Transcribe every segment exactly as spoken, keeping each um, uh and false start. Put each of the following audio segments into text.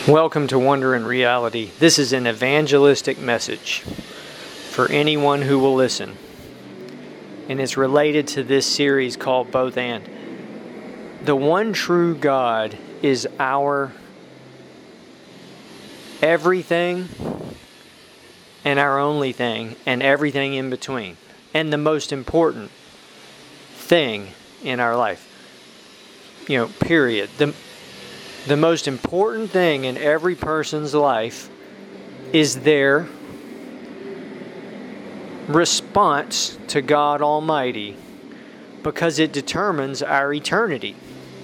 Welcome to Wonder and Reality. This is an evangelistic message for anyone who will listen. And it's related to this series called Both And. The one true God is our everything and our only thing and everything in between. And the most important thing in our life. You know, period. The The most important thing in every person's life is their response to God Almighty, because it determines our eternity.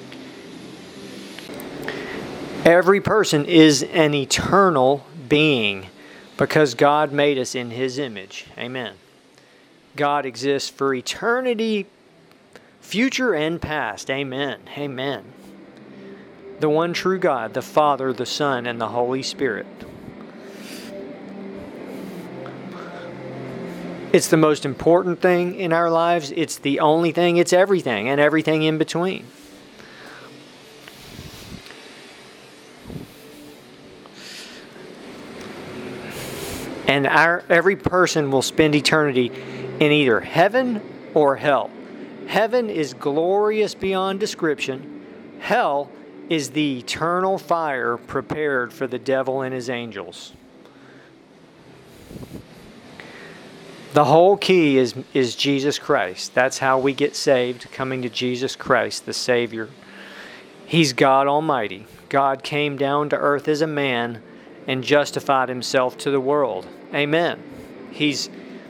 Every person is an eternal being because God made us in His image. Amen. God exists for eternity, future and past. Amen. Amen. The one true God, the Father, the Son, and the Holy Spirit. It's the most important thing in our lives. It's the only thing. It's everything and everything in between. And our every person will spend eternity in either heaven or hell. Heaven is glorious beyond description. Hell is the eternal fire prepared for the devil and his angels. The whole key is, is Jesus Christ. That's how we get saved, coming to Jesus Christ, the Savior. He's God Almighty. God came down to earth as a man and justified Himself to the world. Amen. He's...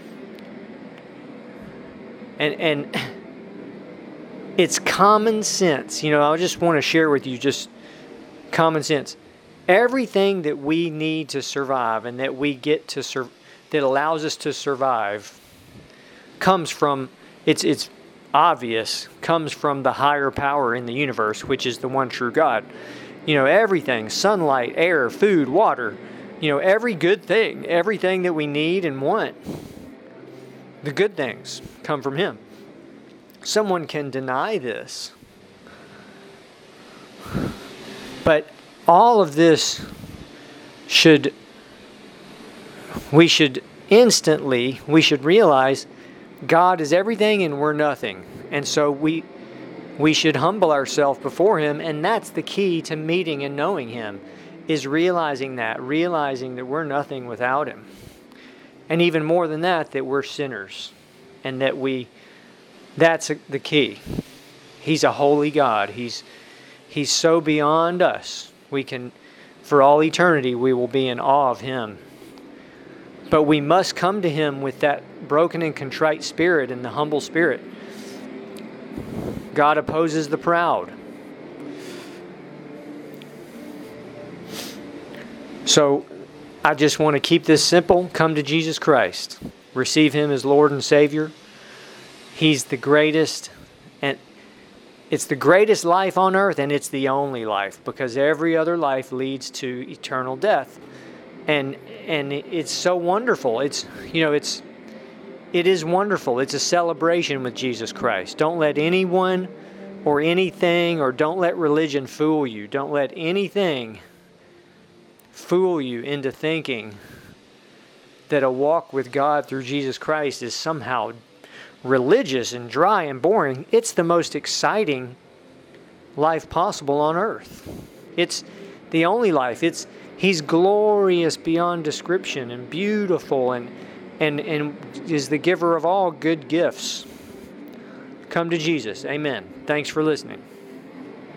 And... and It's common sense. You know, I just want to share with you just common sense. Everything that we need to survive and that we get to sur- that allows us to survive comes from, it's it's obvious, comes from the higher power in the universe, which is the one true God. You know, everything, sunlight, air, food, water, you know, every good thing, everything that we need and want, the good things come from Him. Someone can deny this. But all of this should, we should instantly, we should realize God is everything and we're nothing. And so we we should humble ourselves before Him, and that's the key to meeting and knowing Him, is realizing that, realizing that we're nothing without Him. And even more than that, that we're sinners and that we That's the key. He's a holy God. He's He's so beyond us. We can, for all eternity, we will be in awe of Him. But we must come to Him with that broken and contrite spirit and the humble spirit. God opposes the proud. So I just want to keep this simple. Come to Jesus Christ. Receive Him as Lord and Savior. He's the greatest, and it's the greatest life on earth, and it's the only life, because every other life leads to eternal death. And and it's so wonderful. It's, you know, it's it is wonderful. It's a celebration with Jesus Christ. Don't let anyone or anything, or don't let religion fool you. Don't let anything fool you into thinking that a walk with God through Jesus Christ is somehow religious and dry and boring. It's the most exciting life possible on earth. It's the only life. It's He's glorious beyond description and beautiful and and and is the giver of all good gifts. Come to Jesus. Amen. Thanks for listening.